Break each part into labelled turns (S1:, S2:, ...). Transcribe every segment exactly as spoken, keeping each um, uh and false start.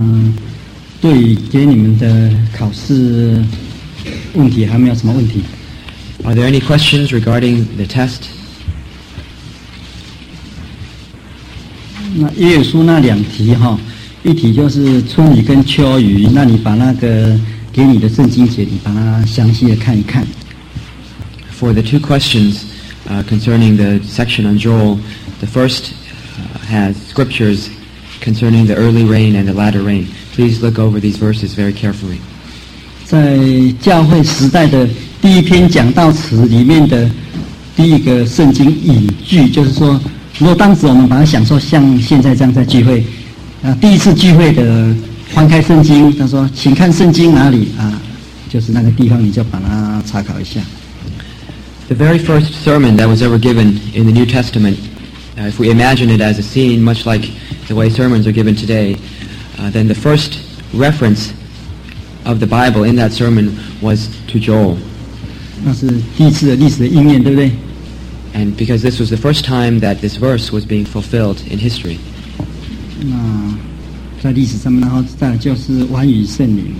S1: 嗯，对于给你们的考试问题还没有什么问题。
S2: Are there any questions regarding the test?
S1: 那耶稣那两题哈，一题就是春雨跟秋雨，那你把那个给你的圣经节，你把它详细的看一看。
S2: For the two questions uh, concerning the section on Joel, the first uh, has scriptures concerning the early rain and the latter rain. Please look over these verses very carefully.
S1: 在教会时代的第一篇讲道词里面的第一个圣经引句，就是说，如果当时我们把它想说像现在这样在聚会，啊，第一次聚会的翻开圣经，他说，请看圣经哪里啊，就是那个地方，你就把它查考一下。
S2: The very first sermon that was ever given in the New Testament, uh, if we imagine it as a scene much like the way sermons are given today, uh, then the first reference of the Bible in that sermon was to Joel.
S1: 那是第一次的历史的应验，对不对？
S2: And because this was the first time that this verse was being fulfilled in history.
S1: 那在历史上面，然后再就是晚雨圣灵。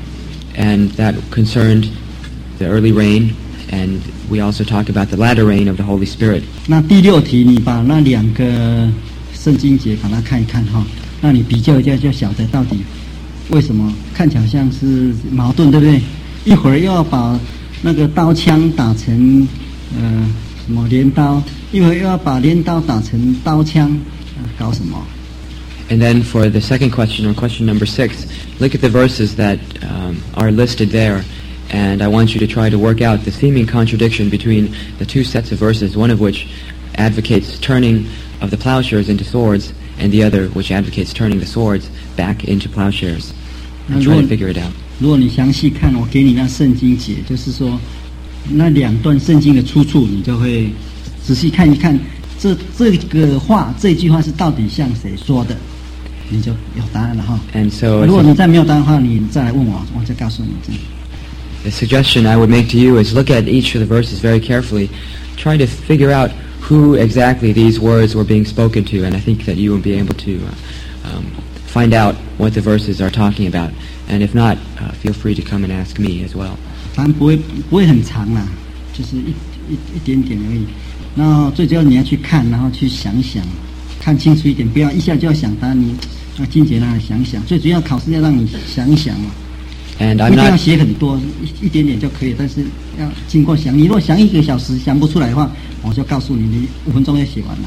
S2: And that concerned the early rain, and we also talk about the latter rain of the Holy Spirit.
S1: 那第六题，你把那两个圣经节把它看一看哈，那你比较一下就晓得到底为什么看起来像是矛盾，对不对？一会儿又要把那个刀枪打成呃什么镰刀，一会儿又要把镰刀打成刀枪，呃、搞什么？
S2: And then for the second question, or question number six, look at the verses that um, are listed there, and I want you to try to work out the seeming contradiction between the two sets of verses, one of which advocates turning of the plowshares into swords, and the other which advocates turning the swords back into plowshares. And try to figure it out.
S1: 如果你详细看，我给你那圣经节，就是说那两段圣经的出处，你就会仔细看一看，这这个话，这句话是到底向谁说的，你就有答案了哈。
S2: And so,
S1: 如果你再没有答案的话，你再来问我，我再告诉你。这样。
S2: The suggestion I would make to you is look at each of the verses very carefully, try to figure out who exactly these words were being spoken to, and I think that you will be able to uh, um, find out what the verses are talking about. And if not, uh, feel free to come and ask me as well.
S1: 答案不会不会很长啦，就是一一一点点而已。然后最主要你要去看，然后去想想，看清楚一点，不要一下就要想答案。你要精简那想想，最主要考试要让你想一想嘛。
S2: And
S1: 不
S2: I'm
S1: 一定要
S2: not
S1: 写很多，一一点点就可以，但是要经过想。你如果想一个小时想不出来的话，我就告诉你，你五分钟就写完了。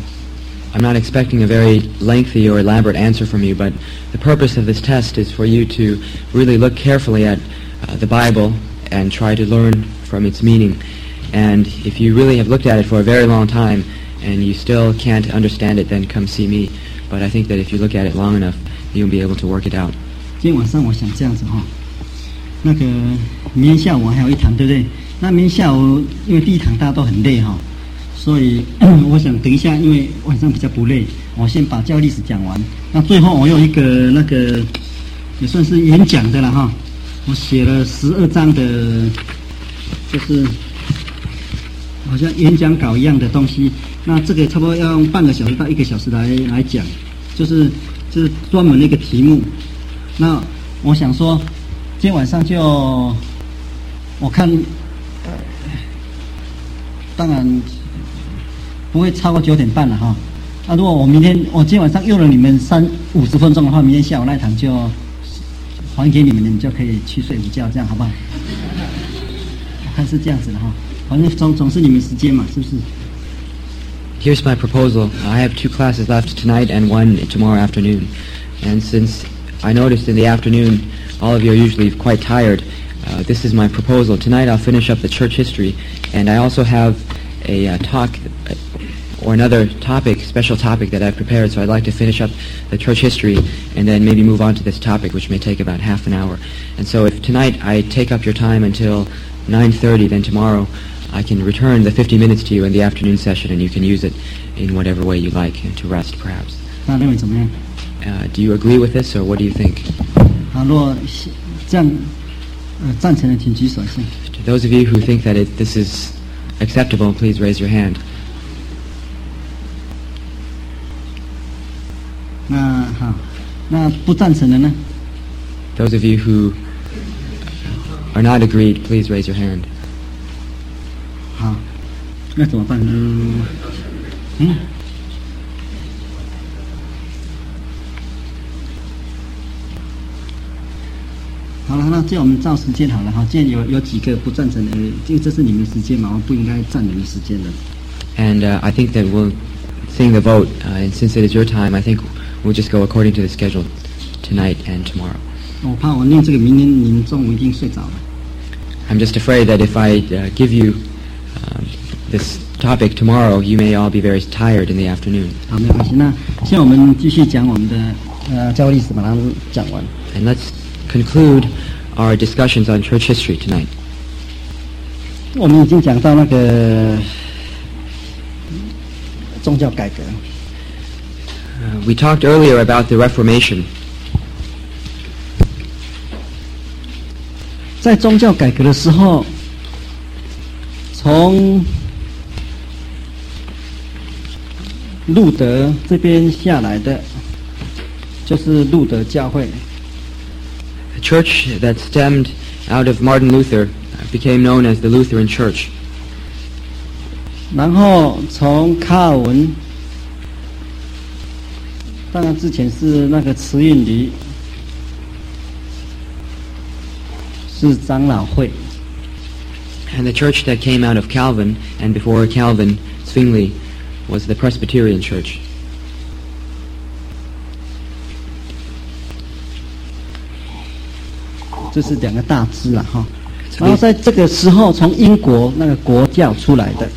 S2: I'm not expecting a very lengthy or elaborate answer from you, but the purpose of this test is for you to really look carefully at uh, the Bible and try to learn from its meaning. And if you really have looked at it for a very long time and you still can't understand it, then come see me. But I think that if you look at it long enough, you'll be able to work it out.
S1: 今天晚上我想这样子哈，那个明天下午还有一堂，对不对？那明天下午因为第一堂大家都很累哈，所以我想等一下，因为晚上比较不累，我先把教历史讲完。那最后我有一个那个也算是演讲的了哈，我写了十二章的，就是好像演讲稿一样的东西。那这个差不多要用半个小时到一个小时来来讲，就是就是专门的一个题目。那我想说，今天晚上就我看，呃，当然不会超过九点半了哈。那、啊、如果我明天我今天晚上用了你们三五十分钟的话，明天下午那一堂就还给你们，你们就可以去睡午觉，这样好不好？我看是这样子的哈，反正总总是你们时间嘛，是不是？
S2: Here's my proposal. I have two classes left tonight and one tomorrow afternoon. And since I noticed in the afternoon all of you are usually quite tired, uh, this is my proposal. Tonight I'll finish up the church history, and I also have a uh, talk uh, or another topic, special topic that I've prepared, so I'd like to finish up the church history and then maybe move on to this topic, which may take about half an hour. And so if tonight I take up your time until nine thirty, then tomorrow I can return the fifty minutes to you in the afternoon session, and you can use it in whatever way you like, to rest perhaps.
S1: 那认为怎么样？
S2: Uh, do you agree with this, or what do you think?
S1: 好，如果这样呃赞成的，请举手先。
S2: To those of you who think that it, this is acceptable, please raise your hand.
S1: 那好， 那不赞成的呢？
S2: Those of you who are not agreed, please raise your hand.
S1: 好，那怎么办？嗯嗯。好了，那这样我们照时间好了哈。既然有有几个不赞成的，因为这是你们的时间嘛，我不应该占你们时间的。
S2: And uh, I think that we'll sing the vote, uh, and since it is your time, I think we'll just go according to the schedule tonight and tomorrow.
S1: 我怕我念这个，明天你们中午一定睡着了。
S2: I'm just afraid that if I uh, give you um, this topic tomorrow, you may all be very tired in the afternoon.
S1: 好，没关系。那现在我们继续讲我们的呃教会历史，把它讲完。
S2: And let's conclude our discussions on church history tonight.
S1: 我们已经讲到那个宗教改革。
S2: Uh, we talked earlier about the Reformation.
S1: 在宗教改革的时候，从路德这边下来的，就是路德教会。
S2: A church that stemmed out of Martin Luther became known as the Lutheran Church.
S1: 然后从卡尔文，当然之前是那个慈运里，是长老会。
S2: And the church that came out of Calvin, and before Calvin, Zwingli, was the Presbyterian Church.
S1: 这是两个大支了哈。然后在这个时候，从英国那个国教出来的。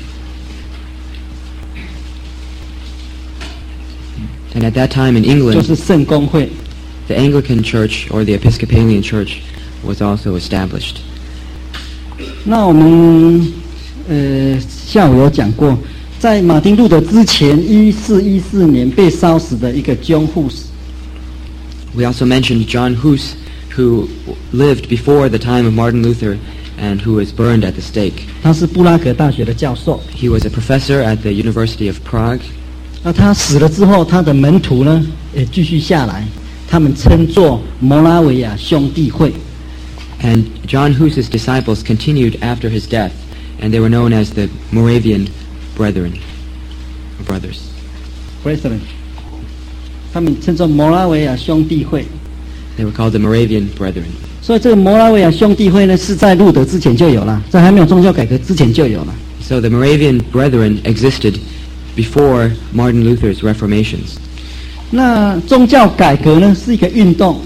S2: And at that time in England,
S1: 就是圣公会。
S2: the Anglican Church or the Episcopalian Church was also established.
S1: 那我们呃下午有讲过，在马丁路德之前，一四一四年被烧死的一个 John Hus。
S2: We also mentioned John Hus, who lived before the time of Martin Luther and who was burned at the stake.
S1: 他是布拉格大学的教授。
S2: He was a professor at the University of Prague.
S1: 那他死了之后，他的门徒呢也继续下来，他们称作摩拉维亚兄弟会。
S2: And John Hus's disciples continued after his death, and they were known as the Moravian Brethren, or brothers.
S1: Brethren， 他们称作摩拉维亚兄弟会。
S2: They were called the Moravian Brethren.
S1: 所以这个摩拉维亚兄弟会呢，是在路德之前就有了，在还没有宗教改革之前就有了。
S2: So the Moravian Brethren existed before Martin Luther's Reformations.
S1: 那宗教改革呢，是一个运动。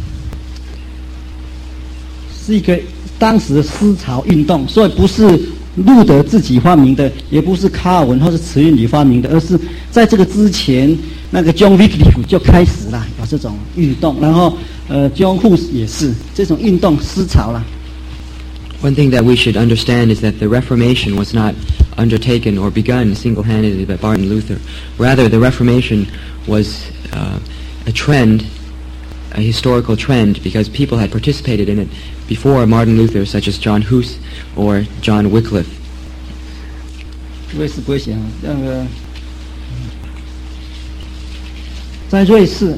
S1: 是一个当时的思潮运动，所以不是路德自己发明的，也不是卡尔文或是慈运里发明的，而是在这个之前，那个 John Wycliffe 就开始了有这种运动，然后呃 John Hus 也是这种运动思潮了。
S2: One thing that we should understand is that the Reformation was not undertaken or begun single-handedly by Martin Luther. Rather, the Reformation was uh, a trend, a historical trend, because people had participated in it before Martin Luther, such as John Hus or John Wycliffe.
S1: 瑞士不会写啊，那个在瑞士，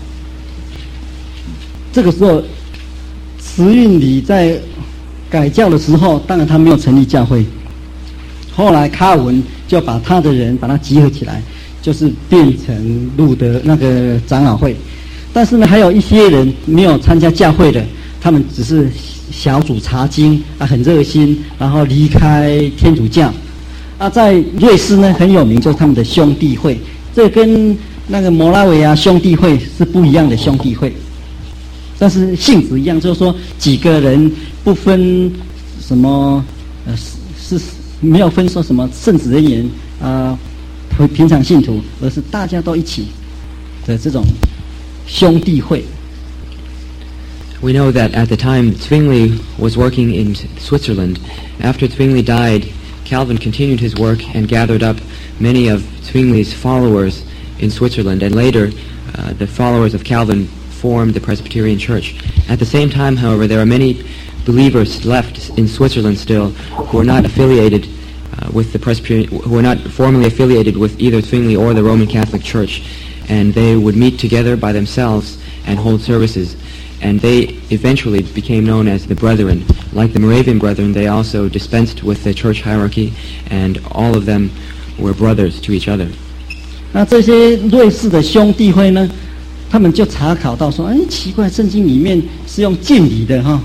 S1: 这个时候，慈运里在改教的时候，当然他没有成立教会。后来卡尔文就把他的人把他集合起来，就是变成路德那个长老会。但是呢，还有一些人没有参加教会的。 他们只是小组查经啊，很热心，然后离开天主教。啊，在瑞士呢很有名，就是他们的兄弟会，这跟那个摩拉维亚兄弟会是不一样的兄弟会，但是性质一样，就是说几个人不分什么呃是是没有分说什么圣职人员啊、呃、平常信徒，而是大家都一起的这种兄弟会。
S2: We know that at the time Zwingli was working in Switzerland. After Zwingli died, Calvin continued his work and gathered up many of Zwingli's followers in Switzerland, and later uh, the followers of Calvin formed the Presbyterian Church. At the same time, however, there are many believers left in Switzerland still who are not affiliated uh, with the Presbyterian, who are not formally affiliated with either Zwingli or the Roman Catholic Church. and they would meet together by themselves and hold services. And they eventually became known as the Brethren. Like the Moravian Brethren, they also dispensed with the church hierarchy, and all of them were brothers to each other.
S1: 那这些瑞士的兄弟会呢，他们就查考到说，哎，奇怪，圣经里面是用敬礼的哈，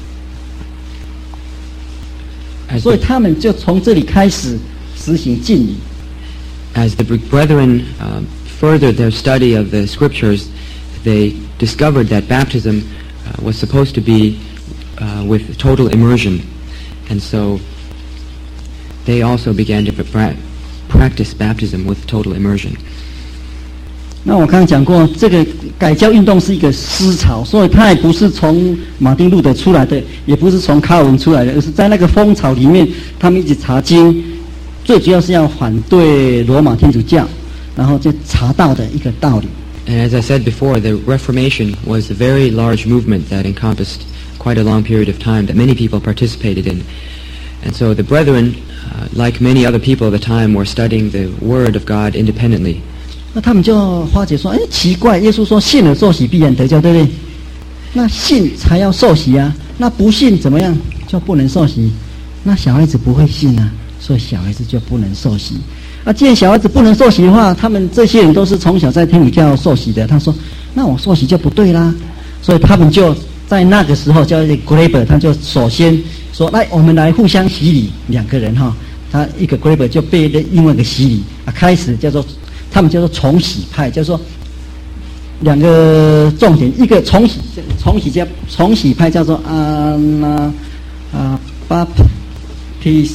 S1: 所以他们就从这里开始实行敬礼。
S2: As the Brethren uh, furthered their study of the Scriptures, they discovered that baptism uh, was supposed to be uh, with total immersion, and so they also began to pra- practice baptism with total immersion.
S1: 那我刚刚讲过，这个改教运动是一个思潮，所以它也不是从马丁路德出来的，也不是从卡尔文出来的，而是在那个风潮里面，他们一直查经，最主要是要反对罗马天主教，然后就查到的一个道理。
S2: And as I said before, the Reformation was a very large movement that encompassed quite a long period of time that many people participated in. And so the Brethren, uh, like many other people at the time, were studying the Word of God independently.
S1: 那他们就发觉说，哎，奇怪，耶稣说信了受洗必然得救，对不对？那信才要受洗啊，那不信怎么样就不能受洗？那小孩子不会信啊，所以小孩子就不能受洗。那既然小孩子不能受洗的话，他们这些人都是从小在天主教受洗的。他说：“那我受洗就不对啦。”所以他们就在那个时候叫 Graber， 他就首先说：“来，我们来互相洗礼。”两个人哈，他一个 Graber 就被另外一个洗礼啊，开始叫做他们叫做重洗派，就是说两个重点，一个重洗重洗叫重洗派叫做啊那啊巴皮。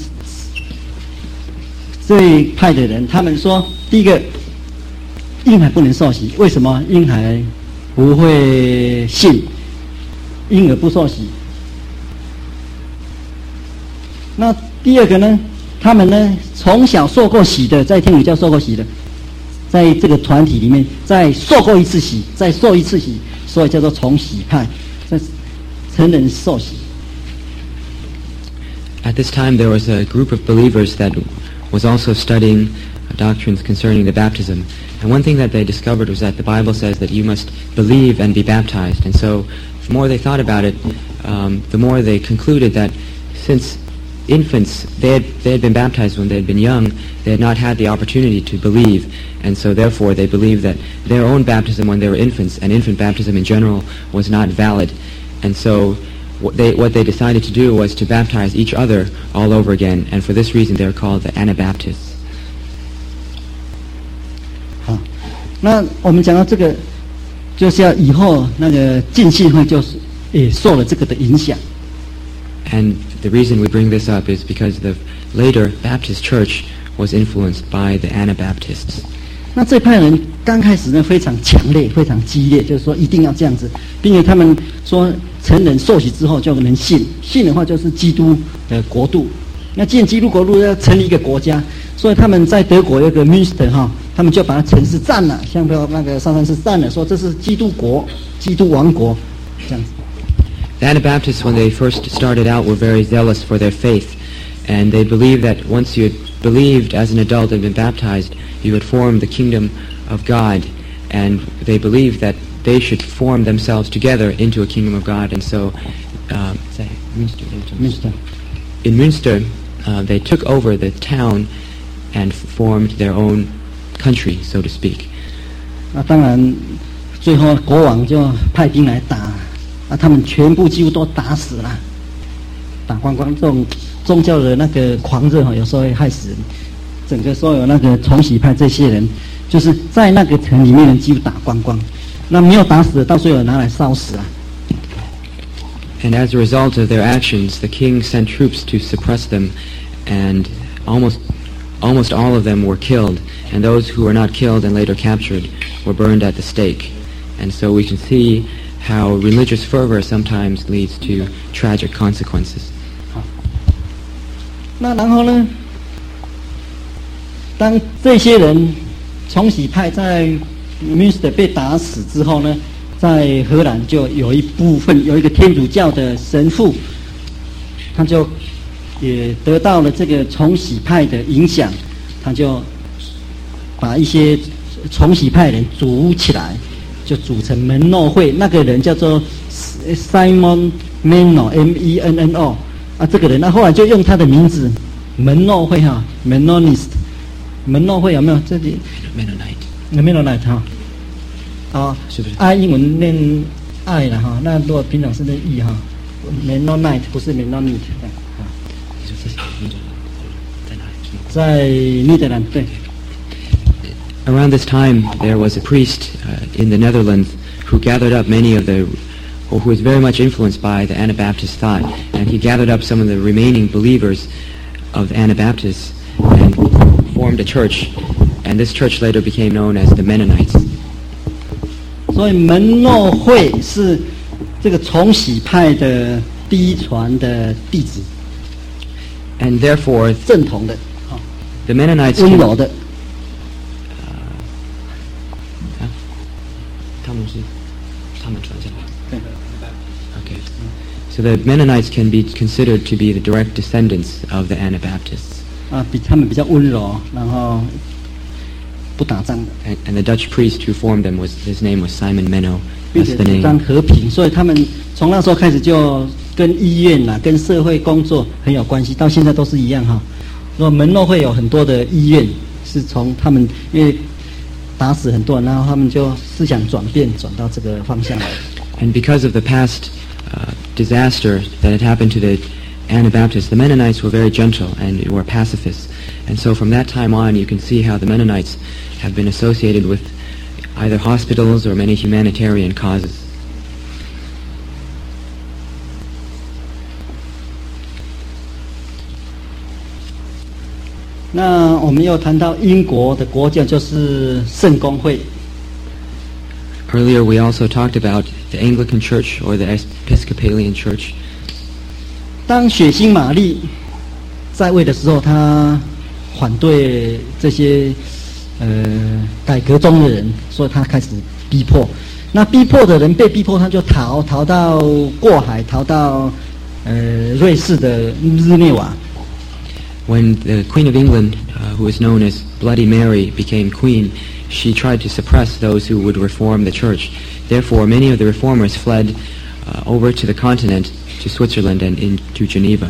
S1: 这一派的人，他们说，第一个，婴孩不能受洗，为什么？婴孩不会信，婴儿不受洗。那第二个呢？他们呢，从小受过洗的，在天主教受过洗的，在这个团体里面，再受过一次洗，再受一次洗，所以叫做重洗派，在成人受洗。
S2: At this time, there was a group of believers that was also studying doctrines concerning the baptism. And one thing that they discovered was that the Bible says that you must believe and be baptized. And so the more they thought about it, um, the more they concluded that since infants, they had, they had been baptized when they had been young, they had not had the opportunity to believe. And so therefore they believed that their own baptism when they were infants, and infant baptism in general, was not valid. And so What they, what they decided to do was to baptize each other all over again, and for this reason they are called the Anabaptists.
S1: 好，那我们讲到这个，就是要以后那个浸信会就是也受了这个的影响。
S2: And the reason we bring this up is because the later Baptist Church was influenced by the Anabaptists.
S1: 那这派人刚开始呢非常强烈，非常激烈，就是说一定要这样子，并且他们说成人受洗之后就能信，信的话就是基督的国度。那既然基督国度要成立一个国家，所以他们在德国有一个 Münster 哈，他们就把它城市占了，像那个上山寺占了，说这是基督国、基督王国这样子。
S2: The Anabaptists, when they first started out, were very zealous for their faith, and they believed that once you had believed as an adult and been baptized, you would form the kingdom of God, and they believed that they should form themselves together into a kingdom of God. And so, uh, Münster,
S1: Münster.
S2: in Münster, uh, they took over the town and formed their own country, so to speak.
S1: 那当然，最后国王就派兵来打，啊，他们全部几乎都打死了，打光光。这种宗教的那个狂热哈，有时候会害死人。整个所有那个重洗派这些人，就是在那个城里面的几乎打光光，那没有打死的，到最后拿来烧死啊。
S2: And as a result of their actions, the king sent troops to suppress them, and almost almost all of them were killed, and those who were not killed and later captured were burned at the stake. And so we can see how religious fervor sometimes leads to tragic consequences.
S1: 好，那然后呢？当这些人重洗派在 Münster 被打死之后呢，在荷兰就有一部分有一个天主教的神父，他就也得到了这个重洗派的影响，他就把一些重洗派人组起来，就组成门诺会。那个人叫做 Simon Menno，M E N N O 啊，这个人，那后来就用他的名字门诺会哈 ，Mennonist， 门诺会有没有？这里 Mennonite，Mennonite 哈，啊，是不是？爱英文念爱了哈，那如果平常是念 e 哈 ，Mennonite 不是 Mennonite 啊，在尼德兰对。
S2: Around this time, there was a priest uh, in the Netherlands who gathered up many of the, or who was very much influenced by the Anabaptist thought, and he gathered up some of the remaining believers of the Anabaptists and formed a church, and this church later became known as the Mennonites.
S1: 所以门诺会是这个重洗派的第一传的弟子，
S2: and therefore
S1: 正统的，
S2: the Mennonites
S1: 温柔的。
S2: Okay. So the Mennonites can be considered to be the direct descendants of the Anabaptists.
S1: 啊，比他们比较温柔，然后不打仗的。
S2: And, and the Dutch priest who formed them was his name was Simon Menno.
S1: 并
S2: That's
S1: 且
S2: the
S1: 主
S2: name.
S1: 张和平，所以他们从那时候开始就跟医院呐、跟社会工作很有关系，到现在都是一样哈。说门诺会有很多的医院是从他们因为打死很多人，然后他们就思想转变，转到这个方向来。
S2: And because of the past uh, disaster that had happened to the Anabaptists, the Mennonites were very gentle and were pacifists. And so from that time on, you can see how the Mennonites have been associated with either hospitals or many humanitarian causes.
S1: 那我们又谈到英国的国教就是圣公会。
S2: Earlier, we also talked about the Anglican Church or the Episcopalian Church.
S1: 当血腥玛丽在位的时候，他反对这些呃改革中的人，所以他开始逼迫。那逼迫的人被逼迫，他就逃，逃到过海，逃到呃瑞士的日内瓦。
S2: When the Queen of England, uh, who is known as Bloody Mary, became queen, she tried to suppress those who would reform the church. Therefore, many of the reformers fled uh, over to the continent, to Switzerland and into Geneva.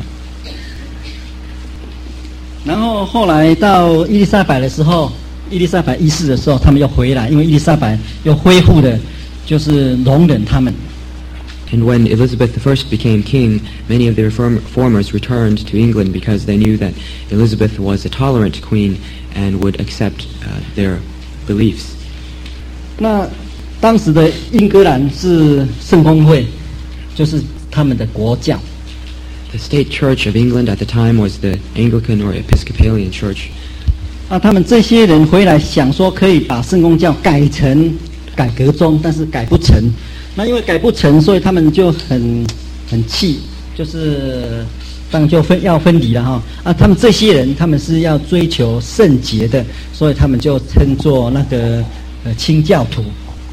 S1: 然后后来到伊丽莎白的时候，伊丽莎白一世的时候，他们又回来，因为伊丽莎白又恢复的，就是容忍他们。
S2: And when Elizabeth the First became king, many of the reform- reformers returned to England because they knew that Elizabeth was a tolerant queen and would accept uh, their beliefs.
S1: 那当时的英格兰是圣公会，就是他们的国教。
S2: The state church of England at the time was the Anglican or Episcopalian church.
S1: 那他们这些人回来想说可以把圣公教改成改革宗，但是改不成。那因为改不成，所以他们就很很气，就是当然就分要分离了哈。啊，他们这些人他们是要追求圣洁的，所以他们就称作那个呃清教徒。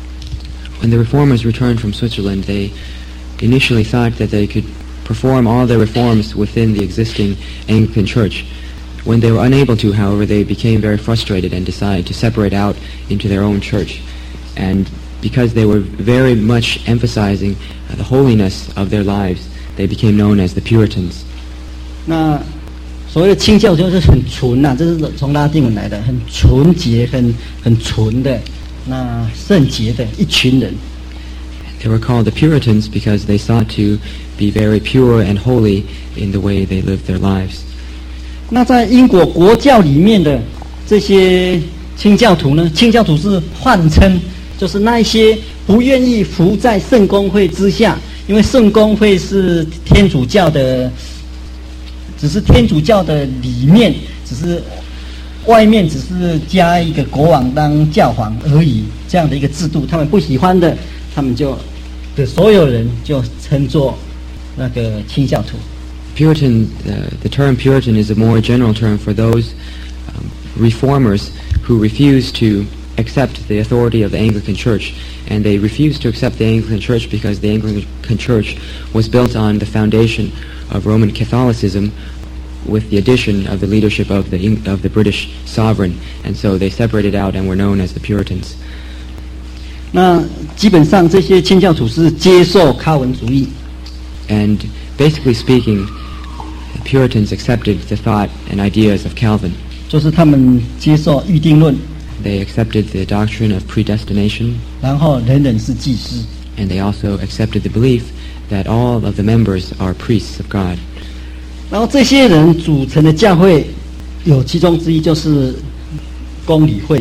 S2: When the reformers returned from Switzerland, they initially thought that they could perform all their reforms within the existing Anglican church. When they were unable to, however, they became very frustrated and decided to separate out into their own church. And because they were very much emphasizing uh, the holiness of their lives, they became known as the Puritans.
S1: 那所谓的清教就是很纯呐、啊，这是从拉丁文来的，很纯洁、很很纯的，那圣洁的一群人。
S2: They were called the Puritans because they sought to be very pure and holy in the way they lived their lives.
S1: 那在英国国教里面的这些清教徒呢，清教徒是换称，就是那一些不愿意服在圣公会之下，因为圣公会是天主教的，只是天主教的里面，只是外面只是加一个国王当教皇而已，这样的一个制度，他们不喜欢的，他们就的所有人就称作那个清教徒。
S2: Puritan, uh, the term Puritan is a more general term for those um, reformers who refuse to accept the authority of the Anglican Church, and they refuse to accept the Anglican Church because the Anglican Church was built on the foundation of Roman Catholicism, with the addition of the leadership of the Eng- of the British sovereign, and so they separated out and were known as the Puritans.
S1: 那基本上这些清教徒是接受卡文主义，
S2: And basically speaking, the Puritans accepted the thought and ideas of Calvin.
S1: 就是他们接受预定论，
S2: They accepted the doctrine of predestination,
S1: 然后人人是祭司。
S2: and they also accepted the belief that all of the members are priests of God.
S1: 然后这些人组成的教会有其中之一就是公理会。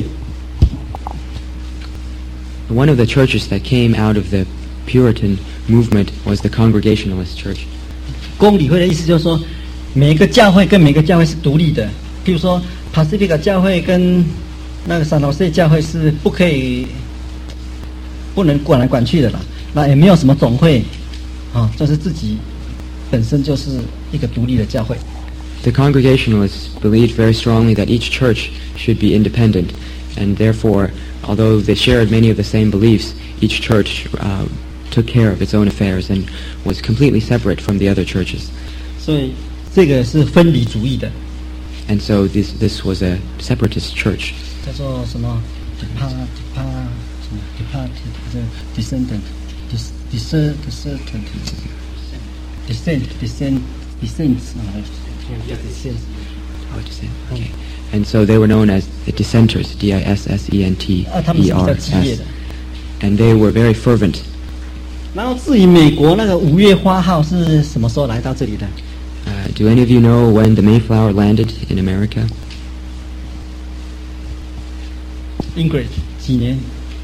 S2: One of the churches that came out of the Puritan movement was the Congregationalist Church.
S1: 公理会的意思就是说，每个教会跟每个教会是独立的。譬如说，Pacific 教会跟那个San Jose教会是不可以、不能管来管去的啦。那也没有什么总会，啊，就是自己本身就是一个独立的教会。
S2: The Congregationalists believed very strongly that each church should be independent, and therefore, although they shared many of the same beliefs, each church uh, took care of its own affairs and was completely separate from the other churches.
S1: 所以这个是分离主义的，
S2: And so this this was a separatist church.
S1: 叫做什么 ？Depart, depart, 什么 depart, descendant, dis, descent, descent, descent, descent, descents 啊，叫 descent。
S2: Oh, dissent. Okay. And so they were known as the dissenters, D I S S E N T
S1: 啊，他们
S2: E
S1: 是比
S2: R
S1: 较激烈
S2: S.
S1: 的。
S2: And they were very fervent.
S1: 然后至于美国那个五月花号是什么时候来到这里的？
S2: Uh, do any of you know when the Mayflower landed in America?
S1: Ingrid 几年？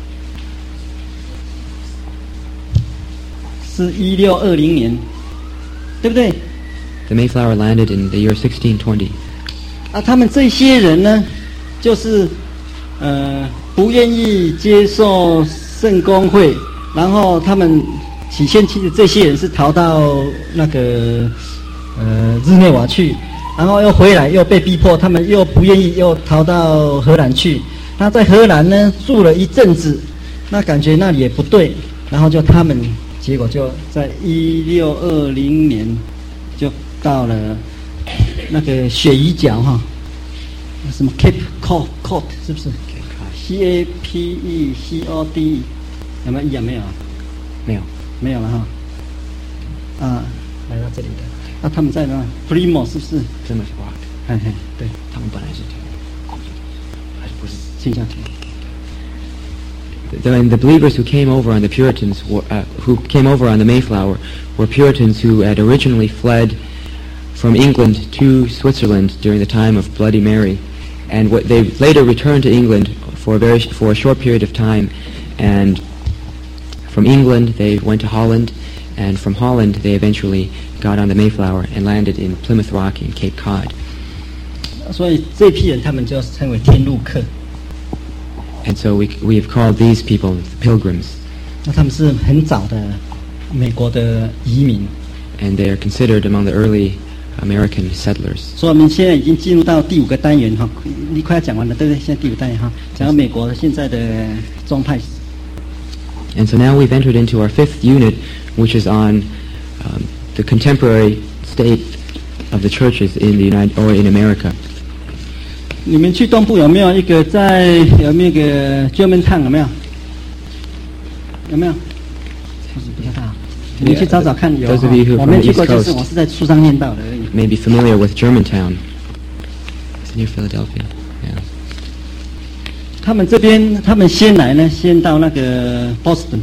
S1: 是一六二零年，对不对？
S2: The Mayflower landed in the year sixteen twenty.
S1: 啊，他们这些人呢，就是呃不愿意接受圣公会，然后他们起先其实这些人是逃到那个呃日内瓦去，然后又回来又被逼迫，他们又不愿意又逃到荷兰去。那在荷兰呢住了一阵子，那感觉那里也不对，然后就他们结果就在一六二零年就到了那个鳕鱼角哈，什么 Cape Cod Cod 是不是 ？C A P E C O D E 有没有 E 啊？没有啊，
S2: 没有，
S1: 没有了哈。啊，来到这里的，那、啊、他们在哪 ？Plymouth 是不是？
S2: 这么是 rock.
S1: 嘿嘿，对，
S2: 他们本来是还是不是
S1: 倾向去。
S2: The, and the believers who came over on the Puritans, were, uh, who came over on the Mayflower, were Puritans who had originally fled from England to Switzerland during the time of Bloody Mary, and what they later returned to England for a very for a short period of time, and from England they went to Holland, and from Holland they eventually got on the Mayflower and landed in Plymouth Rock in Cape Cod.
S1: 所以这批人他们就称为天路客。
S2: And so we we have called these people the Pilgrims,
S1: 那他们是很早的美国的移民，
S2: and they are considered among the early American settlers.
S1: 所以我们现在已经进入到第五个单元哈，你快要讲完了，对不对？现在第五单元哈，讲到美国现在的宗派。
S2: And so now we've entered into our fifth unit, which is on um, the contemporary state of the churches in the United or in America.
S1: 你们去东部有没有一个在有没有一个 Germantown 有没有？有没有？不是比较大，你们去找找看有。
S2: Those of you who
S1: 我
S2: from
S1: 没
S2: the
S1: 去
S2: East
S1: 过，就是
S2: Coast
S1: 我是在书上念到的而已。
S2: may be familiar with Germantown. It's near Philadelphia. Yeah.
S1: 他们这边，他们先来呢，先到那个 Boston。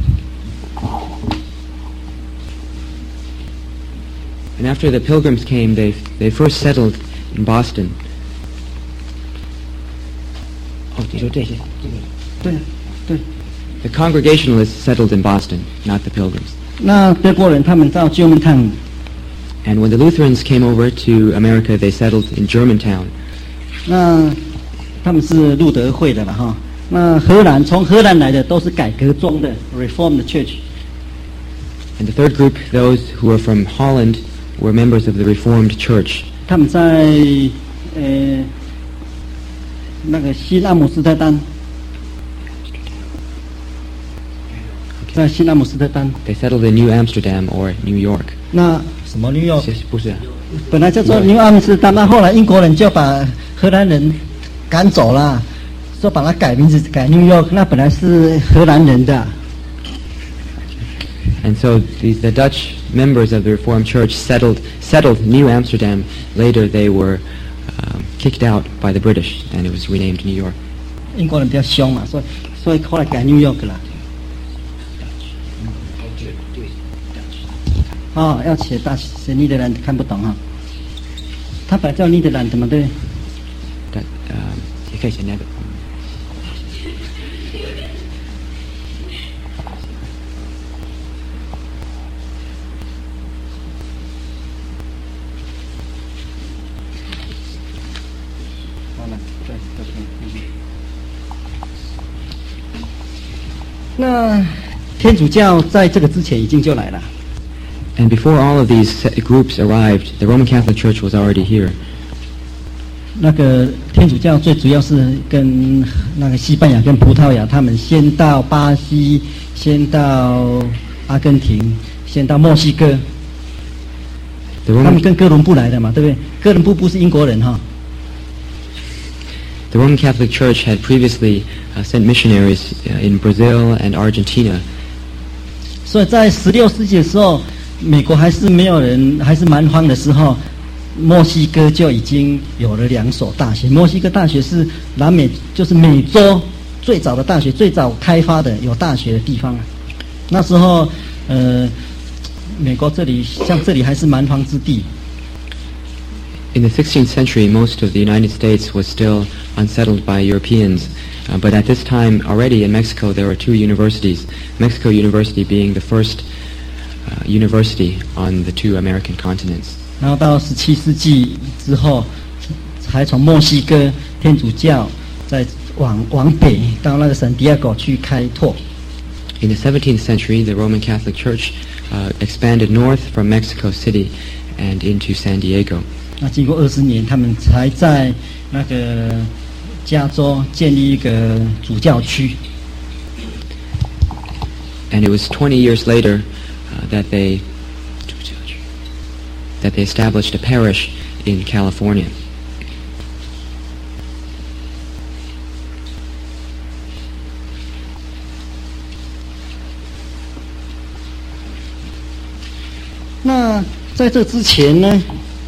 S2: And after the Pilgrims came, they they first settled in Boston.
S1: 哦，你说这些，对对。
S2: The Congregationalists settled in Boston, not the Pilgrims.
S1: 那德国人他们到 Germantown，
S2: And when the Lutherans came over to America, they settled in Germantown.
S1: 那他们是路德会的了哈。那荷兰从荷兰来的都是改革宗的 Reformed Church。
S2: And the third group, those who were from Holland, were members of the Reformed Church.
S1: 他们在呃那个新阿姆斯特丹，在新阿姆斯特丹。
S2: They settled in New Amsterdam or New York.
S1: 那什么 New York？
S2: 不是，
S1: 本来叫做 New Amsterdam，那后来英国人就把荷兰人赶走了，说把它改名字改 New York， 那本来是荷兰人的。
S2: And so these, the Dutch members of the Reformed Church settled settled New Amsterdam. Later they were um, kicked out by the British, and it was renamed New York.
S1: 英国人比较凶嘛，所以所以后来改 New York 了。哦，要写大写尼德兰看不懂哈。他本来叫尼德兰的嘛，对不对？
S2: 但呃，也可以写那个。
S1: 那天主教在这个之前已经就来了。
S2: And before all of these groups arrived, the Roman Catholic Church was already here.
S1: 那个天主教最主要是跟那个西班牙跟葡萄牙，他们先到巴西，先到阿根廷，先到墨西哥。他们跟哥伦布来的嘛，对不对？哥伦布不是英国人哈。
S2: The Roman Catholic Church had previously uh, sent missionaries uh, in Brazil and Argentina.
S1: 所以在十六世纪的时候，美国还是没有人，还是蛮荒的时候，墨西哥就已经有了两所大学。墨西哥大学是南美，就是美洲最早的大学，最早开发的有大学的地方啊。那时候，呃，美国这里像这里还是蛮荒之地。
S2: In the sixteenth century, most of the United States was still unsettled by Europeans. Uh, but at this time, already in Mexico, there were two universities. Mexico University being the first uh, university on the two American continents.
S1: 然后到十七世纪之后，还从墨西哥天主教再往往北到那个圣地亚哥去开拓。
S2: In the seventeenth century, the Roman Catholic Church uh, expanded north from Mexico City and into San Diego.
S1: 那经过二十年，他们才在那个加州建立一个主教区。
S2: And it was twenty years later uh, that they that they established a parish in California.
S1: 那在这之前呢，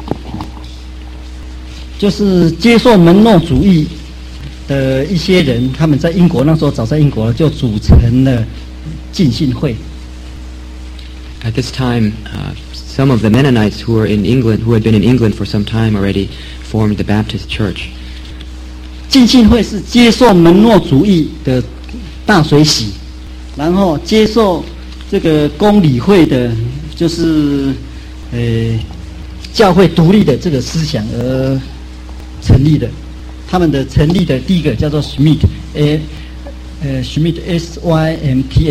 S1: 就是接受门诺主义的一些人，他们在英国那时候早在英国就组成了浸信会。
S2: At this time, uh, some of the Mennonites who were in England, who had been in England for some time already, formed the Baptist Church.
S1: 浸信会是接受门诺主义的大水洗，然后接受这个公理会的，就是呃教会独立的这个思想而成立的。他们的成立的第一个叫做 Schmidt， 呃呃 Schmidt S Y M T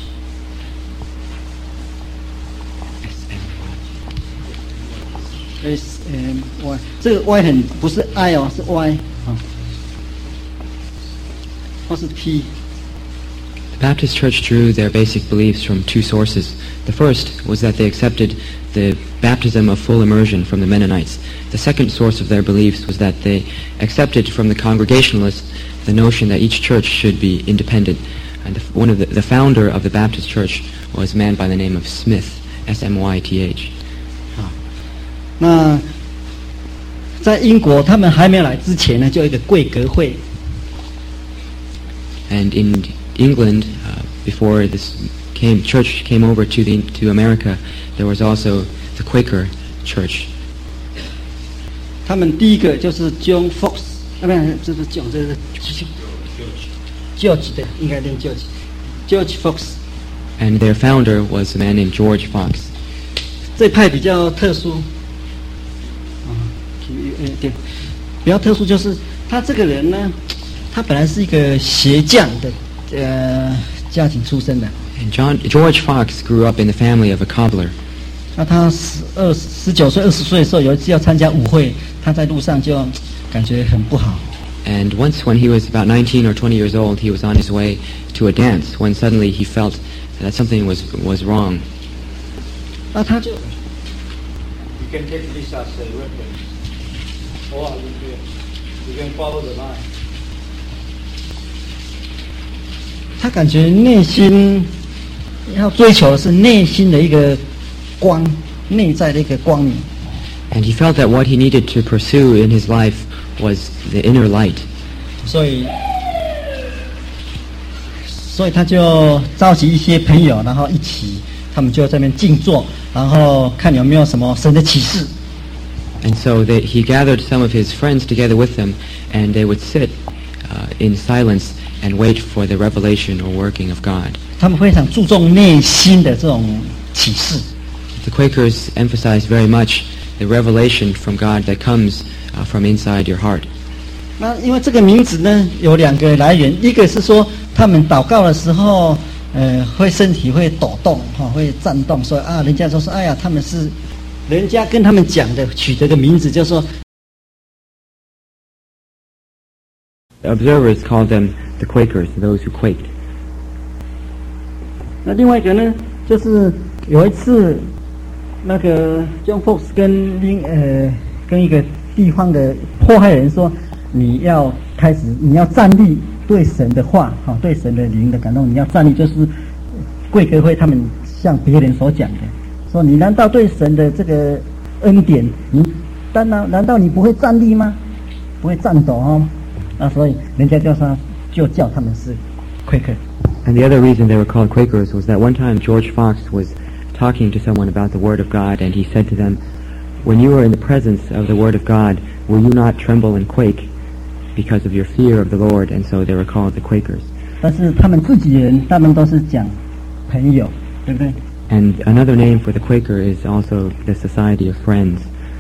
S1: H。S M Y， 这个 Y 很不是 I 哦，是 Y 啊，或是 P。
S2: The Baptist Church drew their basic beliefs from two sources. The first was that they accepted the baptism of full immersion from the Mennonites. The second source of their beliefs was that they accepted from the Congregationalists the notion that each church should be independent. And the, one of the, the founder of the Baptist Church was a man by the name of Smith, S M Y T H.
S1: 那在英国，他们还没有来之前呢，就有一个贵格会。
S2: And in England, uh, before this came, church came over to the to America, there was also the Quaker Church.
S1: 他们第一个就是 John Fox， 啊，不是，这是 John， 这是 George 的，应该念 George，George Fox。
S2: And their founder was a man named George Fox.
S1: 这派比较特殊。呃，对，比较特殊就是他这个人呢，他本来是一个鞋匠的呃家庭出身的。
S2: And John George Fox grew up in the family of a cobbler.
S1: 那他十二十九岁、二十岁的时候，有一次要参加舞会，他在路上就感觉很不好。
S2: And once, when he was about nineteen or twenty years old, he was on his way to a dance when suddenly he felt that something was was wrong.
S1: 那他就 can take Lisa's uh, reference. Or you, you can follow the line. 他感觉内心要追求的是内心的一个光，内在的一个光明。
S2: And he felt that what he needed to pursue in his life was the inner light.
S1: 所以，所以他就召集一些朋友，然后一起，他们就在那边静坐，然后看有没有什么神的启示。
S2: And so they, he gathered some of his friends together with him, and they would sit uh, in silence and wait for the revelation or working of God.
S1: 他们非常注重内心的这种启示。
S2: The Quakers emphasized very much the revelation from God that comes uh, from inside your heart.
S1: 那因为这个名字呢有两个来源，一个是说他们祷告的时候，呃，会身体会抖动，哈、哦，会颤动，所以啊，人家就说，哎呀，他们是，人家跟他们讲的取得个名字，就说。
S2: The observers called them the Quakers, those who quaked.
S1: 那另外一个呢，就是有一次，那个 John Fox 跟另呃跟一个地方的迫害人说，你要开始，你要站立，对神的话，哈、哦，对神的灵的感动，你要站立，就是贵格会他们向别人所讲的，说你难道对神的这个恩典，你难道难道你不会站立吗？不会颤抖哦？啊，所以人家叫他，就叫他们是 Quaker。
S2: And the other reason they were called Quakers was that one time George Fox was talking to someone about the Word of God, and he said to them, when you are in the presence of the Word of God, will you not tremble and quake because of your fear of the Lord? And so they were called the Quakers.
S1: 但是他们自己人，他们都是讲朋友，对不对？
S2: And another name for the Quaker is also the Society of Friends.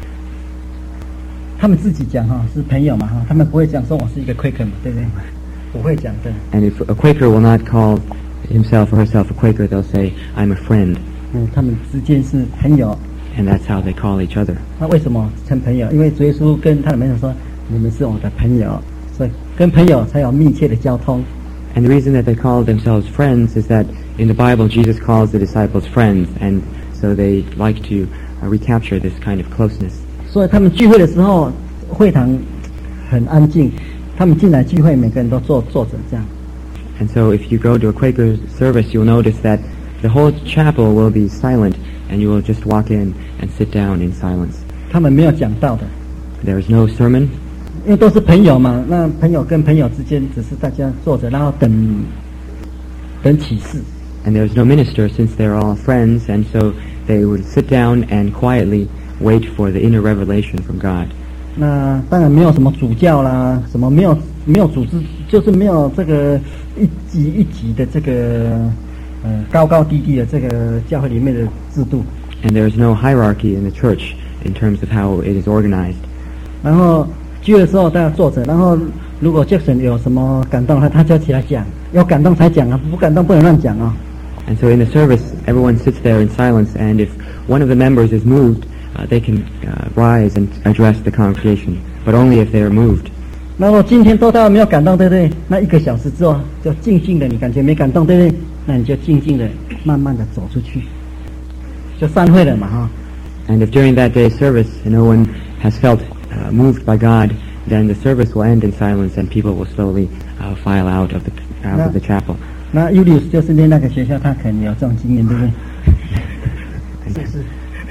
S1: 他们自己讲哈是朋友嘛哈，他们不会讲说我是一个 Quaker 嘛，对不对？不会讲的。
S2: And if a Quaker will not call himself or herself a Quaker, they'll say, I'm a friend.
S1: 嗯，他们之间是朋友。
S2: And that's how they call each other.
S1: 那为什么称朋友？因为主耶稣跟他的门徒说，你们是我的朋友，所以跟朋友才有密切的交通。
S2: And the reason that they call themselves friends is that in the Bible Jesus calls the disciples friends, and so they like to uh, recapture this kind of closeness.
S1: 所以他们聚会的时候，会堂很安静，他们进来聚会，每个人都坐坐着这样。
S2: And so if you go to a Quaker service, you'll notice that the whole chapel will be silent, and you will just walk in and sit down in silence.
S1: 他们没有讲道的，
S2: There is no sermon,
S1: 因为都是朋友嘛。那朋友跟朋友之间，只是大家坐着，然后等等启示。
S2: and there is no minister since they're all friends, and so they would sit down and quietly wait for the inner revelation from God.
S1: 那当然没有什么主教啦，什么没有没有组织，就是没有这个一级一级的这个呃高高低低的这个教会里面的制度。
S2: And there is no hierarchy in the church in terms of how it is organized.
S1: 然后聚的时候大家坐着，然后如果 Jackson 有什么感动，他他就起来讲，有感动才讲啊，不感动不能乱讲啊。
S2: And so in the service, everyone sits there in silence, and if one of the members is moved, uh, they can uh, rise and address the congregation, but only if they are moved.
S1: 然后今天都到没有感动，对不对？那一个小时之后就静静的，你感觉没感动，对不对？那你就静静的、慢慢的走出去，就散会了嘛，哈。
S2: And if during that day's service no one has felt uh, moved by God, then the service will end in silence, and people will slowly uh, file out of the out of the chapel.
S1: 那 Julius 就是念那个学校，他可能有这种经验，对不对？是是。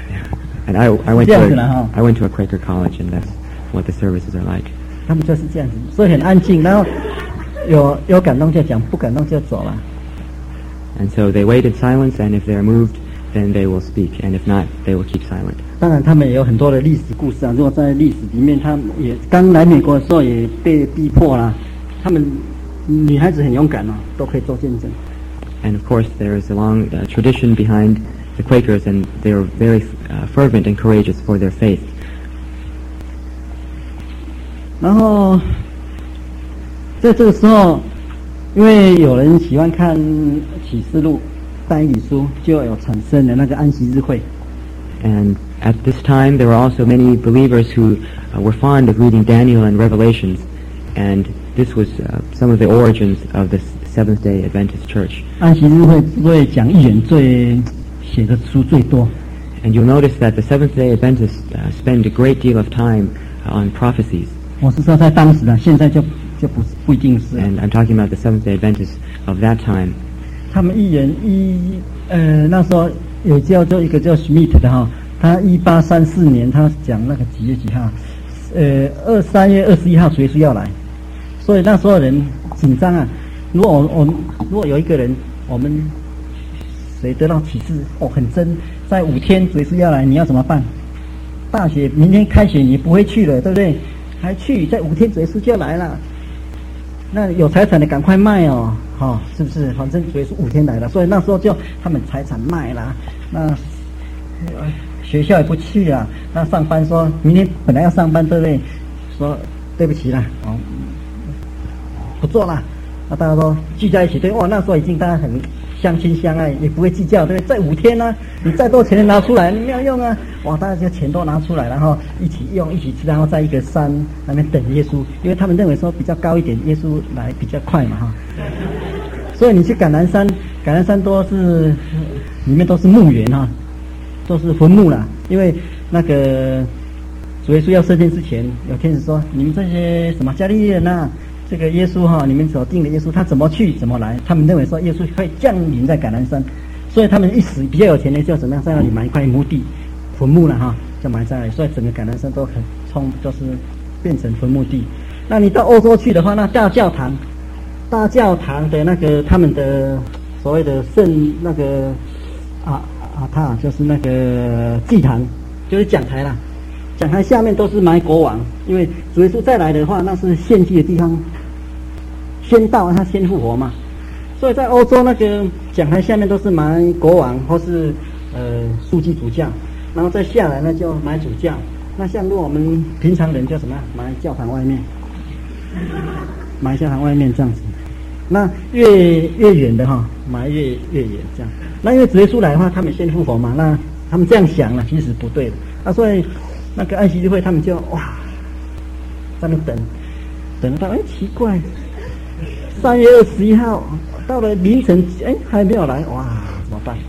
S2: And I, I went to a, I went to a Quaker college, and that's what the services are like.
S1: 他们就是这样子，所以很安静，然后有有感动就讲，不感动就走了。
S2: And so they wait in silence, and if they are moved, then they will speak, and if not, they will keep silent.
S1: 当然，他们也有很多的历史故事啊。如果在历史里面，他们也刚来美国的时候也被逼迫啦。他们女孩子很勇敢哦，都可以做见证。
S2: And of course, there is a long uh, tradition behind the Quakers, and they are very uh, fervent and courageous for their faith.
S1: 然后在这个时候，因为有人喜欢看启示录、但以理书，就有产生了那个安息日会。
S2: And at this time, there were also many believers who uh, were fond of reading Daniel and Revelations, and this was uh, some of the origins of the Seventh-day Adventist Church.
S1: 安息日会为讲义人最写的书最多。
S2: And you'll notice that the Seventh-day Adventists uh, spend a great deal of time on prophecies.
S1: 我是说在当时的，现在就就不不一定是。
S2: And I'm talking about the Seventh-day Adventists of that time.
S1: 他们一人一呃那时候有叫做一个叫 Schmidt 的哈，他一八三四年他讲那个几月几号，呃二三月二十一号主耶稣要来，所以那时候人紧张啊。如果我我如果有一个人我们谁得到启示哦很真，在五天主耶稣要来，你要怎么办？大学明天开学你不会去了，对不对？还去在五天主耶稣就要来了，那有财产的赶快卖哦，哦，是不是？反正主耶稣五天来了，所以那时候就他们财产卖了，那、呃、学校也不去了，那上班说明天本来要上班，对不对？说对不起啦，哦，不做了，那大家都聚在一起，对，哇，那时候已经大家很相亲相爱，也不会计较，对不对？在五天呢、啊，你再多钱拿出来，你没有用啊！哇，大家就钱都拿出来，然后一起用，一起吃，然后在一个山那边等耶稣，因为他们认为说比较高一点，耶稣来比较快嘛，哈。所以你去橄榄山，橄榄山都是里面都是墓园哈，都是坟墓啦。因为那个主耶稣要升天之前，有天使说：“你们这些什么加利利人啊，这个耶稣哈，你们所定的耶稣，他怎么去怎么来？”他们认为说耶稣会降临在橄榄山，所以他们一时比较有钱的就怎么样，在那里买一块墓地、坟墓了哈，就埋在那里，所以整个橄榄山都很冲，就是变成坟墓地。那你到欧洲去的话，那大教堂。大教堂的那个他们的所谓的圣那个啊啊塔就是那个祭坛，就是讲台啦。讲台下面都是埋国王，因为主耶稣再来的话，那是献祭的地方，先到他先复活嘛。所以在欧洲那个讲台下面都是埋国王或是呃枢机主教，然后再下来呢就埋主教。那像如果我们平常人就什么埋教堂外面，埋教堂外面这样子。那越越远的哈，埋越越远这样。那因为主耶稣来的话，他们先复活嘛，那他们这样想了，其实不对的。啊，所以那个安息日会他们就哇，在那等，等到哎奇怪，三月二十一号到了凌晨，哎还没有来，哇，怎么办？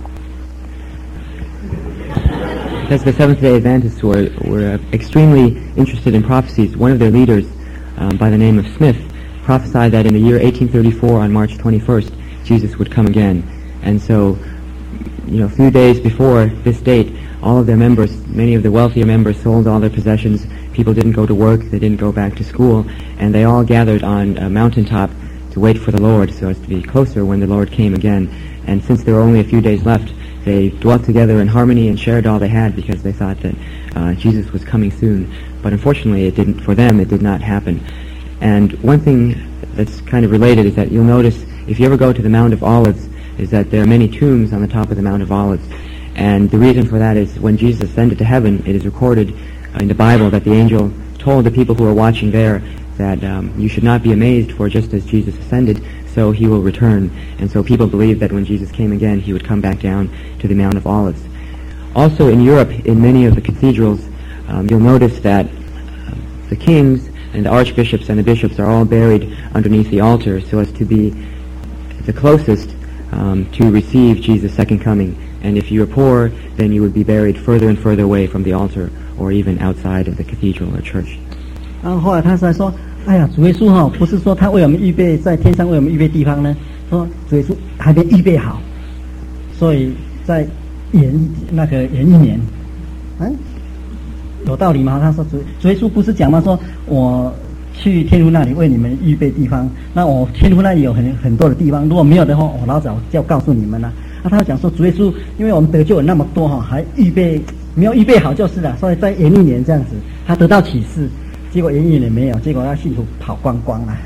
S2: Because the Seventh-day Adventists were were extremely interested in prophecies. One of their leaders, um, by the name of Smith, prophesied that in the year eighteen thirty-four, on March twenty-first, Jesus would come again. And so, you know, a few days before this date, all of their members, many of the wealthier members, sold all their possessions. People didn't go to work, they didn't go back to school, and they all gathered on a mountaintop to wait for the Lord so as to be closer when the Lord came again. And since there were only a few days left, they dwelt together in harmony and shared all they had because they thought that uh, Jesus was coming soon. But unfortunately, it didn't. For them, it did not happen. And one thing that's kind of related is that you'll notice, if you ever go to the Mount of Olives, is that there are many tombs on the top of the Mount of Olives. And the reason for that is when Jesus ascended to heaven, it is recorded uh, in the Bible that the angel told the people who were watching there that um, you should not be amazed, for just as Jesus ascended, so he will return. And so people believed that when Jesus came again, he would come back down to the Mount of Olives. Also in Europe, in many of the cathedrals, um, you'll notice that uh, the kings and the archbishops and the bishops are all buried underneath the altar so as to be the closest um, to receive Jesus' second coming. And if you were poor, then you would be buried further and further away from the altar or even outside of the cathedral or church.
S1: 然后后来他才说，哎呀，主耶稣哈，不是说他为我们预备在天上为我们预备地方呢，说主耶稣还没预备好，所以在延那个延一年，嗯，有道理吗？他说主主耶稣不是讲吗？说我去天父那里为你们预备地方，那我天父那里有很很多的地方，如果没有的话，我老早就要告诉你们了。那他讲说主耶稣，因为我们得救有那么多哈，还预备没有预备好就是了，所以在延一年这样子，他得到启示。结果延一年没有，结果他信徒跑光光了。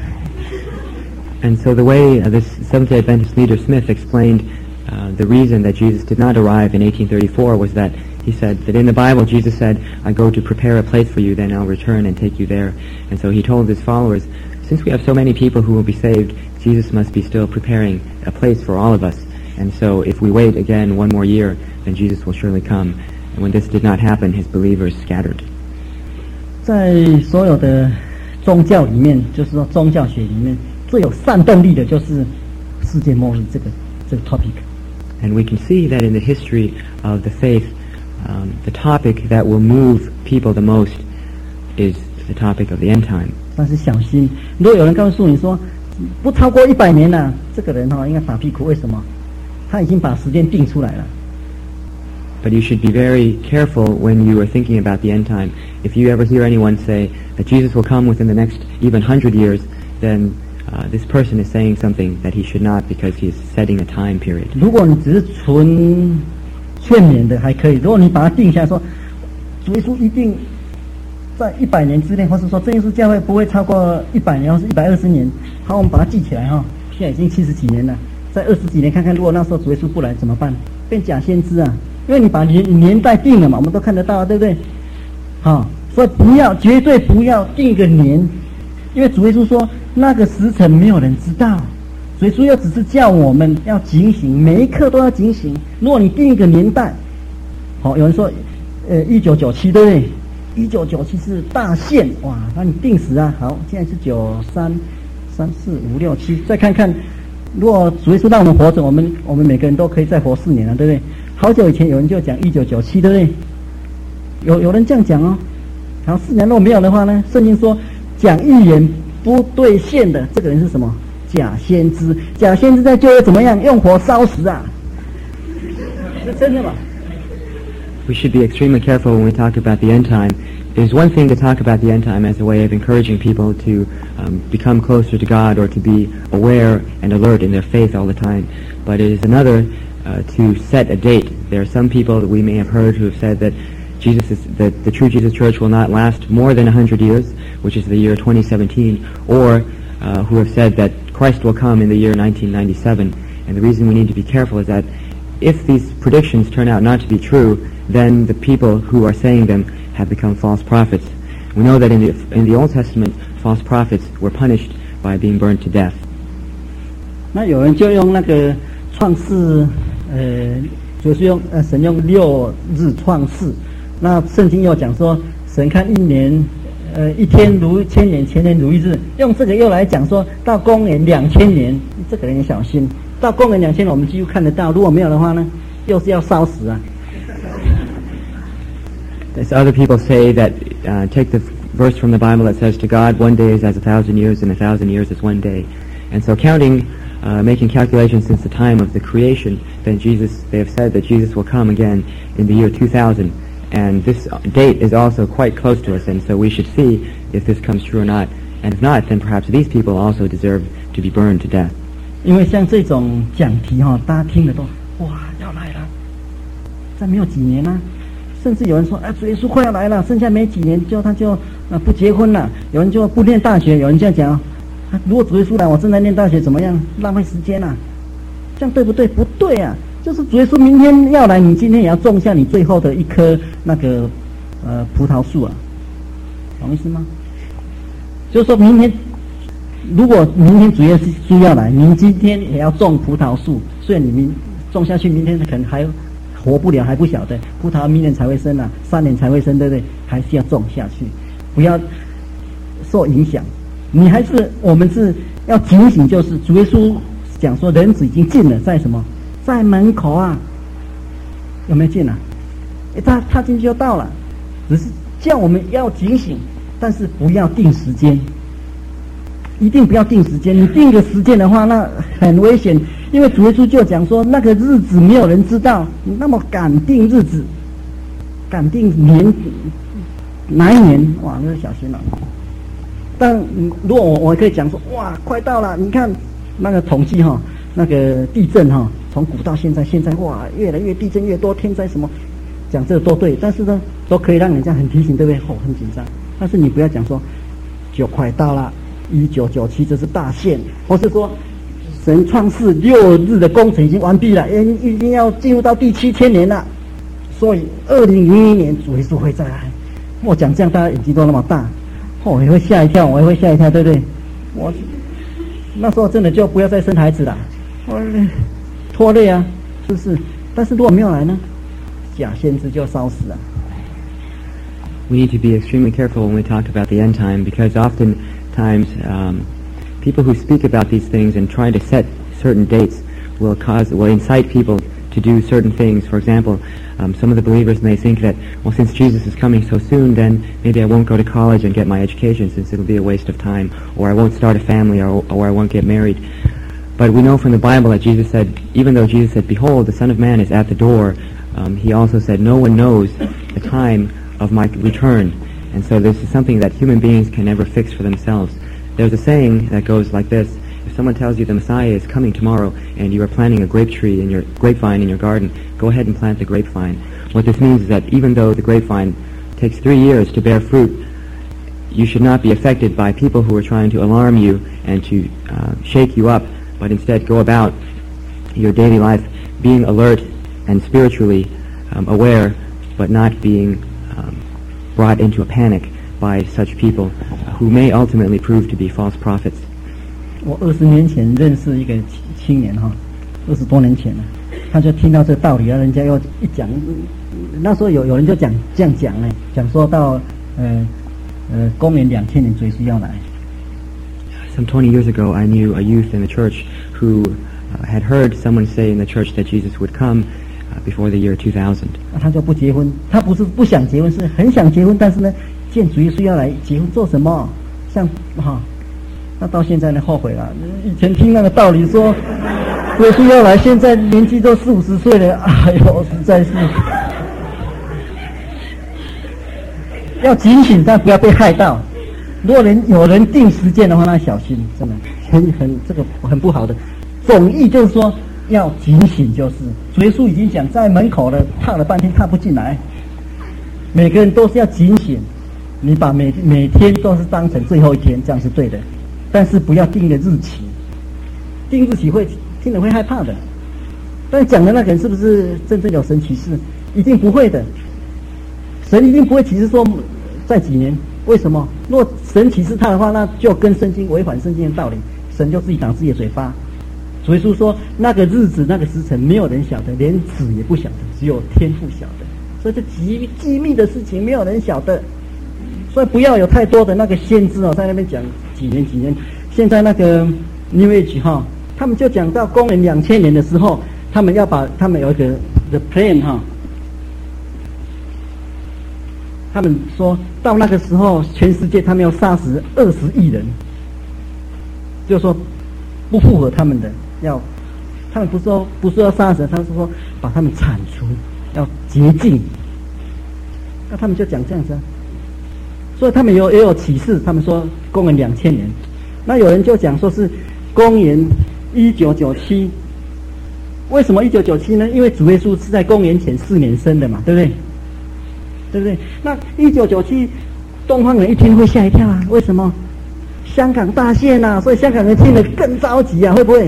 S2: And so the way uh, this Seventh-day Adventist leader Smith explained uh, the reason that Jesus did not arrive in eighteen thirty-four was that he said that in the Bible Jesus said, I go to prepare a place for you, then I'll return and take you there. And so he told his followers, since we have so many people who will be saved, Jesus must be still preparing a place for all of us. And so if we wait again one more year, then Jesus will surely come. And when this did not happen, his believers scattered.
S1: 在所有的宗教里面，就是说宗教学里面最有煽动力的就是世界末日这个这个 topic。
S2: And we can see that in the history of the faith, um, the topic that will move people the most is the topic of the end time.
S1: 但是小心，如果有人告诉你说不超过一百年了、啊，这个人哈、哦、应该打屁股。为什么？他已经把时间定出来了。
S2: But you should be very careful when you are thinking about the end time. If you ever hear anyone say that Jesus will come within the next even hundred years, then uh, this person is saying something that he should not, because he is setting a time period.
S1: 如果你只是纯劝勉的还可以，如果你把它定下来说，主耶稣一定在一百年之内，或是说真耶稣教会不会超过一百年或是一百二十年，好，我们把它记起来哈、哦。现在已经七十几年了，在二十几年看看，如果那时候主耶稣不来怎么办？变假先知啊！因为你把年年代定了嘛，我们都看得到，对不对？好、哦，所以不要，绝对不要定个年，因为主耶稣说那个时辰没有人知道，主耶稣又只是叫我们要警醒，每一刻都要警醒。如果你定一个年代，好、哦，有人说，呃，一九九七，对不对？一九九七是大限，哇，那你定时啊，好，现在是九三三四五六七，再看看，如果主耶稣让我们活着，我们我们每个人都可以再活四年了，对不对？好久以前有人就讲一九九七，对不对？有有人这样讲哦。然后四年如果没有的话呢？圣经说讲预言不兑现的，这个人是什么？假先知。假先知在旧约怎么样？用火烧死啊！是真的吗？
S2: We should be extremely careful when we talk about the end time. It is one thing to talk about the end time as a way of encouraging people to um, become closer to God or to be aware and alert in their faith all the time. But it is another uh, to set a date. There are some people that we may have heard who have said that Jesus is, that the True Jesus Church will not last more than a hundred years, which is the year twenty seventeen, or uh, who have said that Christ will come in the year nineteen ninety-seven. And the reason we need to be careful is that if these predictions turn out not to be true, then the people who are saying them have become false prophets. We know that in the in the Old Testament, false prophets were punished by being burned to death.
S1: 那有人就用那个创世，呃，就是用呃神用六日创世，那圣经又讲说神看一年，呃一天如千年，千年如一日，用这个又来讲说到公元两千年，这个人也小心，到公元两千年我们几乎看得到，如果没有的话呢，又是要烧死啊。
S2: As other people say that, uh, take the verse from the Bible that says, to God one day is as a thousand years, and a thousand years is one day. And so counting, uh, making calculations since the time of the creation, then Jesus, they have said that Jesus will come again in the year two thousand. And this date is also quite close to us, and so we should see if this comes true or not. And if not, then perhaps these people also deserve to be burned to death.
S1: 因为像这种讲题哈、哦，大家听得都哇要来了，再没有几年啊。甚至有人说，哎，主耶稣快要来了，剩下没几年就他就啊不结婚了。有人就不念大学，有人这样讲、啊，如果主耶稣来，我正在念大学怎么样？浪费时间啊，这样对不对？不对啊，就是主耶稣明天要来，你今天也要种下你最后的一棵那个呃葡萄树啊，懂意思吗？就是说明天，如果明天主耶稣要来，您今天也要种葡萄树，所以你明种下去，明天可能还活不了，还不晓得葡萄明年才会生啊，三年才会生，对不对？还是要种下去，不要受影响。你还是我们是要警醒，就是主耶稣讲说人子已经近了，在什么？在门口啊，有没有近啊？他他进去就到了，只是叫我们要警醒，但是不要定时间，一定不要定时间。你定个时间的话，那很危险。因为主耶稣就讲说，那个日子没有人知道，你那么敢定日子，敢定年哪一年，哇，那就小心了。但如果我我可以讲说，哇，快到了，你看那个统计哈，那个地震哈，从古到现在，现在哇，越来越地震越多，天灾什么，讲这个都对，但是呢，都可以让人家很提醒，对不对？哦，很紧张。但是你不要讲说，就快到了，一九九七这是大限，或是说。神创世六日的工程已经完毕了，已经要进入到第七千年了，所以二零零一年主耶稣会再来。我讲这样，大家眼睛都那么大，我、哦、也会吓一跳，我也会吓一跳，对不对？我那时候真的就不要再生孩子了，我拖累啊，是不是？但是如果没有来呢，假先知就烧死了。
S2: We need to be extremely careful when we talk about the end time, because oftentimes um, people who speak about these things and try to set certain dates will cause will incite people to do certain things. For example, um, some of the believers may think that, well, since Jesus is coming so soon, then maybe I won't go to college and get my education since it'll be a waste of time, or I won't start a family, or, or I won't get married. But we know from the Bible that Jesus said, even though Jesus said, behold, the Son of Man is at the door, um, he also said, no one knows the time of my return. And so this is something that human beings can never fix for themselves. There's a saying that goes like this: if someone tells you the Messiah is coming tomorrow and you are planting a grape tree in your grapevine in your garden, go ahead and plant the grapevine. What this means is that even though the grapevine takes three years to bear fruit, you should not be affected by people who are trying to alarm you and to uh, shake you up, but instead go about your daily life being alert and spiritually um, aware, but not being um, brought into a panic by such people who may ultimately prove to be false prophets.
S1: 我二十年前认识一个青年哈，二十多年前了，他就听到这个道理啊，人家又一讲，那时候有有人就讲这样讲呢，讲说到呃呃公元两千年主耶稣要来。
S2: Some twenty years ago, I knew a youth in the church who uh, had heard someone say in the church that Jesus would come uh, before the year two thousand.
S1: 他就不结婚，他不是不想结婚，是很想结婚，但是呢，见主耶稣要来，结婚做什么？像哈。那到现在呢，后悔了。以前听那个道理说，耶稣要来，现在年纪都四五十岁了，哎呦，实在是要警醒，但不要被害到。如果人有人定时间的话，那小心，真的很很这个很不好的。总意就是说要警醒，就是主耶稣已经讲在门口了，踏了半天踏不进来。每个人都是要警醒，你把每每天都是当成最后一天，这样是对的。但是不要定个日期，定日期会听了会害怕的。但讲的那个人是不是真正有神启示？一定不会的。神一定不会启示说在几年。为什么？若神启示他的话，那就跟圣经违反圣经的道理，神就自己挡自己的嘴巴。主耶稣说那个日子那个时辰没有人晓得，连子也不晓得，只有天父晓得。所以这极机密的事情没有人晓得。所以不要有太多的那个先知哦，在那边讲几年几年。现在那个 New Age 哈，他们就讲到公元两千年的时候，他们要把他们有一个 the plan 哈，他们说到那个时候，全世界他们要杀死二十亿人，就说不符合他们的，要他们不是说不是要杀死，他们是说把他们铲除，要洁净。那他们就讲这样子啊。所以他们有也有启示，他们说公元两千年，那有人就讲说是公元一九九七。为什么一九九七呢？因为主耶稣是在公元前四年生的嘛，对不对？对不对？那一九九七，东方人一听会吓一跳啊！为什么？香港大限啊，所以香港人听了更着急啊，会不会？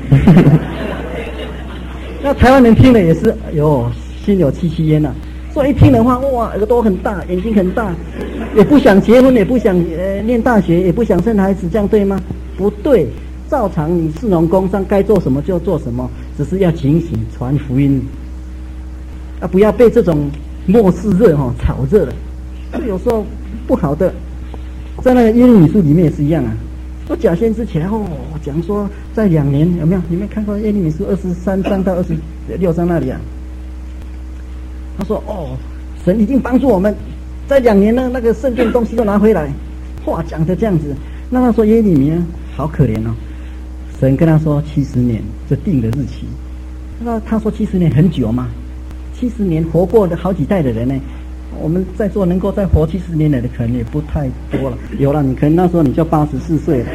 S1: 那台湾人听了也是，哟，心有戚戚焉啊。所以一听的话，哇，耳朵很大，眼睛很大，也不想结婚，也不想呃念大学，也不想生孩子，这样对吗？不对，照常你士农工商该做什么就做什么，只是要警醒传福音，啊，不要被这种末世热哈、哦、炒热了，这有时候不好的。在那个耶利米书里面也是一样啊，说假先知起来后讲说在两年有没有？你没有看过耶利米书二十三章到二十六章那里啊？他说：“哦，神已经帮助我们，在两年呢，那个圣殿东西都拿回来。”话讲的这样子，那他说耶利米呢，好可怜哦。神跟他说七十年，就定了日期。那他说七十年很久嘛，七十年活过了好几代的人呢。我们在座能够再活七十年的人可能也不太多了。有了，你可能那时候你就八十四岁了。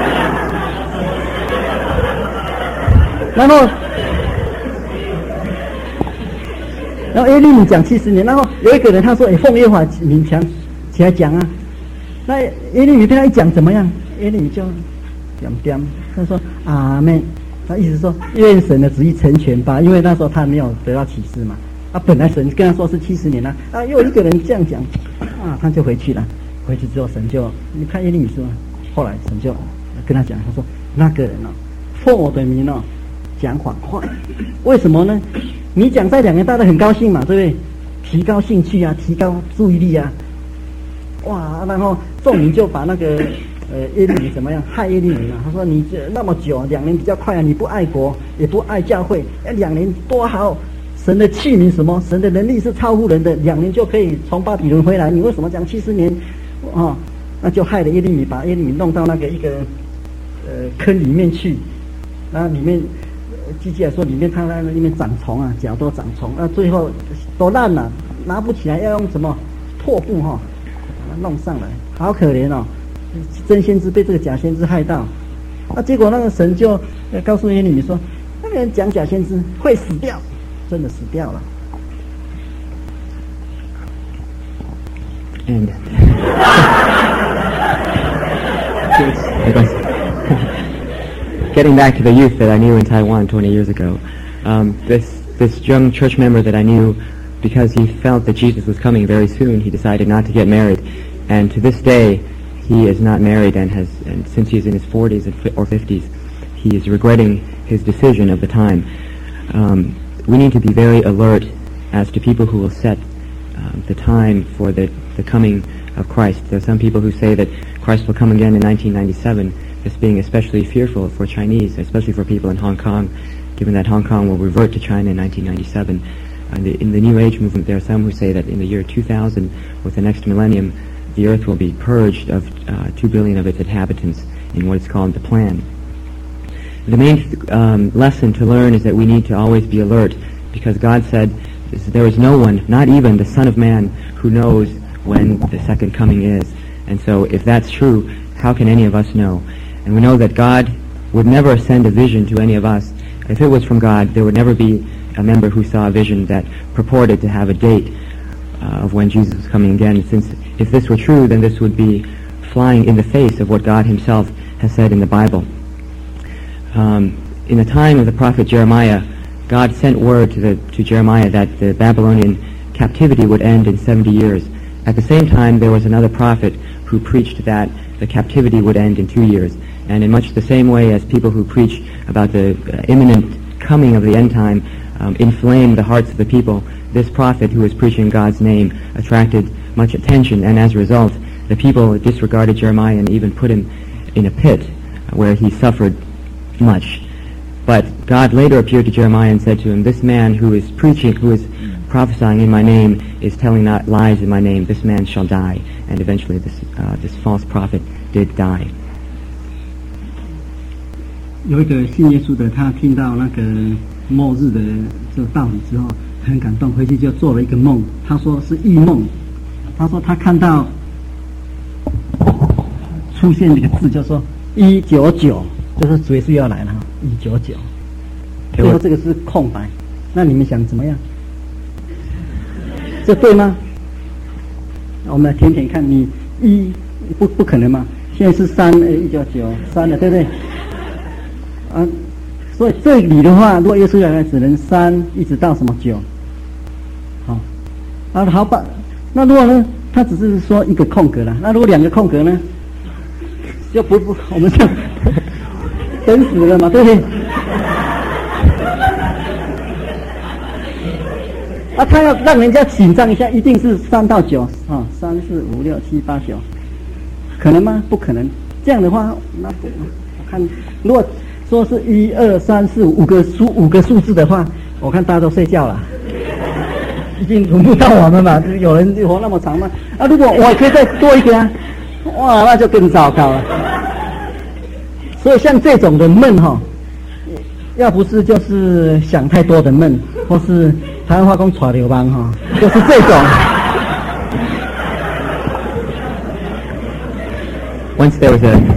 S1: 然后。然后耶利米讲七十年，然后有一个人他说：“哎，奉耶和华名强起来讲啊。”那耶利米被他一讲怎么样？耶利米就点点，他说：“阿们。”他意思说愿神的旨意成全吧，因为那时候他没有得到启示嘛。啊，本来神跟他说是七十年了，啊，又一个人这样讲，啊，他就回去了。回去之后，神就你看耶利米说，后来神就跟他讲，他说那个人哦，奉我的名哦，讲谎话，为什么呢？你讲在两年，大家很高兴嘛，对不对？提高兴趣啊，提高注意力啊，哇！然后众民就把那个呃耶利米怎么样害耶利米啊？他说你这那么久，两年比较快啊，你不爱国也不爱教会，哎，两年多好。神的器皿什么？神的能力是超乎人的，两年就可以从巴比伦回来。你为什么讲七十年？啊，那就害了耶利米，把耶利米弄到那个一个呃坑里面去，然后里面记起来说里面他那里面长虫啊，脚都长虫，那最后都烂了，拿不起来，要用什么破布哈、哦，把它弄上来，好可怜哦！真先知被这个假先知害到，那结果那个神就告诉耶利米说，那个人讲假先知会死掉。真的死掉了。
S2: And getting back to the youth that I knew in Taiwan twenty years ago, um, this this young church member that I knew, because he felt that Jesus was coming very soon, he decided not to get married, and to this day, he is not married, and has, and since he is in his forties or fifties, he is regretting his decision of the time. Um, We need to be very alert as to people who will set uh, the time for the, the coming of Christ. There are some people who say that Christ will come again in nineteen ninety-seven, this being especially fearful for Chinese, especially for people in Hong Kong, given that Hong Kong will revert to China in nineteen ninety-seven. And the, in the New Age movement, there are some who say that in the year two thousand, with the next millennium, the earth will be purged of uh, two billion of its inhabitants in what is called the Plan. The main um, lesson to learn is that we need to always be alert, because God said there is no one, not even the Son of Man, who knows when the second coming is. And so if that's true, how can any of us know? And we know that God would never send a vision to any of us. If it was from God, there would never be a member who saw a vision that purported to have a date uh, of when Jesus was coming again. Since if this were true, then this would be flying in the face of what God himself has said in the Bible. Um, in the time of the prophet Jeremiah, God sent word to, the, to Jeremiah that the Babylonian captivity would end in seventy years. At the same time, there was another prophet who preached that the captivity would end in two years. And in much the same way as people who preach about the uh, imminent coming of the end time um, inflame the hearts of the people, this prophet who was preaching God's name attracted much attention, and as a result, the people disregarded Jeremiah and even put him in a pit where he suffered much. But God later appeared to Jeremiah and said to him, this man who is preaching, who is prophesying in my name, is telling not lies in my name. This man shall die. And eventually this, uh, this false prophet did die.
S1: 有一个信耶稣的，他听到那个末日的这个道理之后，很感动，回去就做了一个梦。他说是异梦，他说他看到出现一个字，叫做一九九。就是主耶稣要来了，一九九，最后这个是空白，那你们想怎么样？这对吗？我们来填填看，你一不不可能嘛？现在是三，呃，一九九三了，对不对？啊，所以这里的话，如果耶稣要来，只能三一直到什么九？好，啊，好吧，那如果呢，他只是说一个空格了，那如果两个空格呢，就不不，我们就。等死了嘛，对不对？啊，他要让人家紧张一下，一定是三到九啊，三四五六七八九，可能吗？不可能。这样的话，那不我看，如果说是一二三四五五个数五个数字的话，我看大家都睡觉了，已经轮不到我们嘛。有人活那么长吗？啊，如果我可以再多一个啊，哇，那就更糟糕了。所以像这种的梦哈，要不是就是想太多的梦，或是台湾话讲耍流氓哈，就是这种。
S2: Once there was a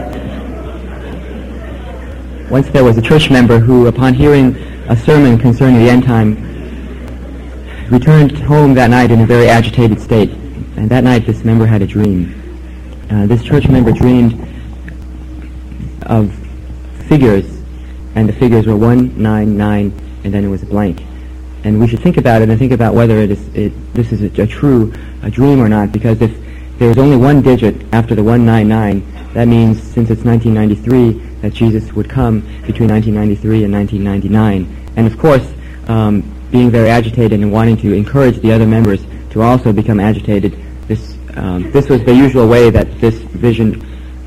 S2: once there was a church member who, upon hearing a sermon concerning the end time, returned home that night in a very agitated state. And that night, this member had a dream. Uh, this church member dreamed of figures, and the figures were one, nine, nine, and then it was a blank. And we should think about it and think about whether it is it, this is a, a true a dream or not, because if there is only one digit after the one nine nine, that means since it's nineteen ninety-three that Jesus would come between nineteen ninety-three and nineteen ninety-nine. And of course, um, being very agitated and wanting to encourage the other members to also become agitated, this um, this was the usual way that this vision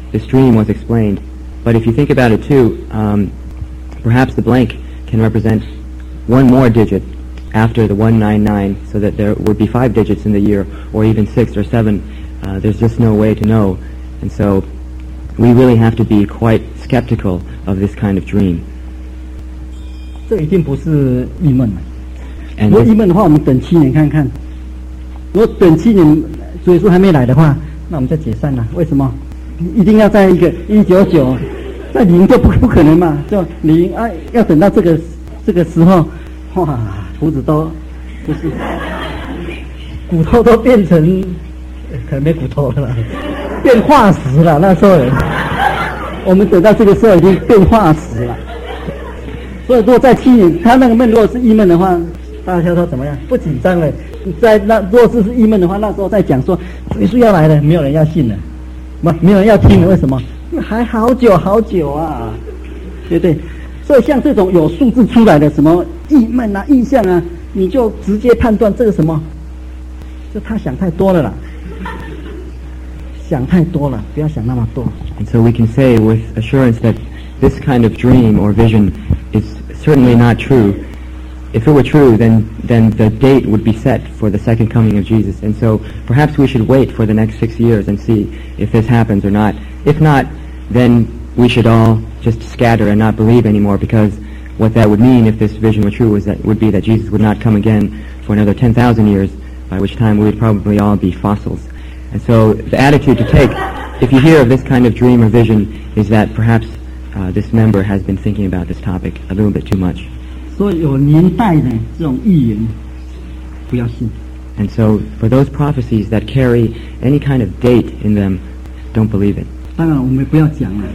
S2: this dream was explained. But if you think about it too, um, perhaps the blank can represent one more digit after the one nine nine, so that there would be five digits in the year, or even six or seven. Uh, there's just no way to know. And so we really have to be quite skeptical of this kind of dream.
S1: 这一定不是郁闷了。
S2: And
S1: 如果
S2: this,
S1: 郁闷的话，我们等七年看看。如果等七年主耶稣还没来的话，那我们就解散了。为什么？一定要在一个一九九，在零就不不可能嘛，就零啊，要等到这个这个时候，哇，胡子都就是骨头都变成，可能没骨头了，变化石了。那时候人，我们等到这个时候已经变化石了。所以，如果在七年，他那个梦如果是郁闷的话，大家说怎么样？不紧张了。在那如果是是郁闷的话，那时候再讲说耶稣要来了，没有人要信了，不，没有人要听了。为什么？还好久好久啊，对不对？所以像这种有数字出来的什么郁闷啊、印象啊，你就直接判断这个什么，就他想太多了啦，想太多了，不要想那么多。
S2: and so we can say with assurance that this kind of dream or vision is certainly not true. If it were true, then then the date would be set for the second coming of Jesus. And so perhaps we should wait for the next six years and see if this happens or not. If not, then we should all just scatter and not believe anymore, because what that would mean if this vision were true is that would be that Jesus would not come again for another ten thousand years, by which time we would probably all be fossils. And so the attitude to take, if you hear of this kind of dream or vision, is that perhaps uh, this member has been thinking about this topic a little bit too much.
S1: 所以有年代的这种预言，不要信。
S2: And so for those prophecies that carry any kind of date in them, don't believe it.
S1: 当然我们不要讲了。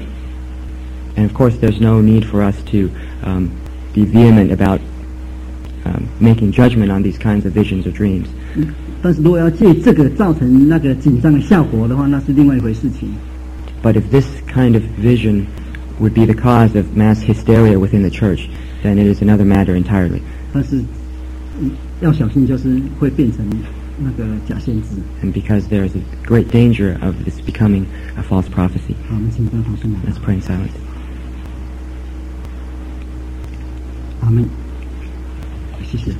S2: And of course there's no need for us to um, be vehement about um, making judgment on these kinds of visions or dreams.
S1: 但是如果要借这个造成那个紧张的效果的话，那是另外一回事情。
S2: But if this kind of vision would be the cause of mass hysteria within the church, then it is another matter entirely.
S1: 但是要小心，就是会变成那个假先知。
S2: And because there is a great danger of this becoming a false prophecy.
S1: 好，我们请张同学们。
S2: Let's pray in silence.
S1: 阿门。谢谢。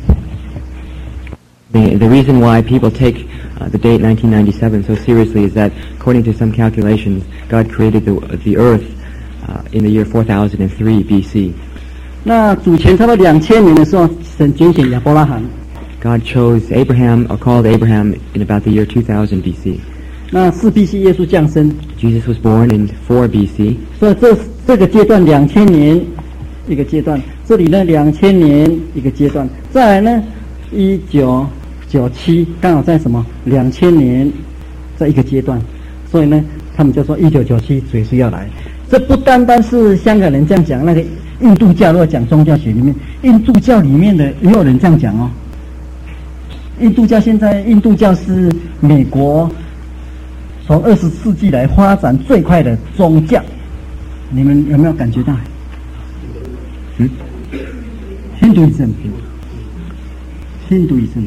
S2: The, the reason why people take uh, the date nineteen ninety-seven so seriously is that, according to some calculations, God created the, the earth uh, in the year four thousand three B C.
S1: 那主前差不多两千年的时候，神拣选亚伯拉罕。
S2: God chose Abraham, or called Abraham, in about the year two thousand B C.
S1: 那四 B C 耶稣降生，
S2: Jesus was born in four B C.
S1: 所以这这个阶段两千年一个阶段，这里呢两千年一个阶段，再来呢一九九七刚好在什么两千年在一个阶段，所以呢他们就说一九九七主耶稣要来。这不单单是香港人这样讲，那个印度教如果讲宗教学里面，印度教里面的也有人这样讲哦。印度教现在印度教是美国从二十世纪来发展最快的宗教，你们有没有感觉到？
S2: 嗯
S1: Hinduism， Hinduism，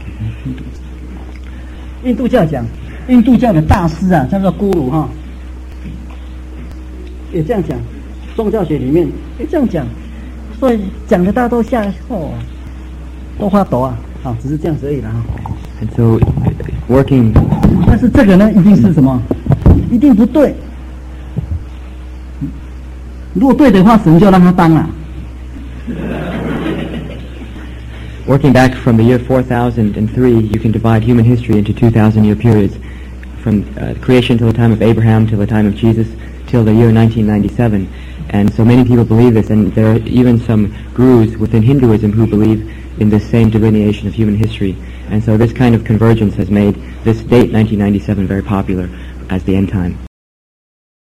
S1: 印度教讲，印度教的大师啊，叫做咕噜哈，也这样讲，宗教学里面也这样讲，所以讲的大家都吓哦，都发抖啊，好，只是这样子而已啦哈。
S2: And so, working,
S1: 但是这个呢，一定是什么？一定不对。如果对的话，神就让他当了。
S2: working back from the year four thousand three, you can divide human history into two thousand year periods, from uh, creation till the time of Abraham, till the time of Jesus, till the year nineteen ninety-seven. And so many people believe this, and there are even some gurus within Hinduism who believe in this same delineation of human history. And so this kind of convergence has made this date, nineteen ninety-seven, very popular as the end time.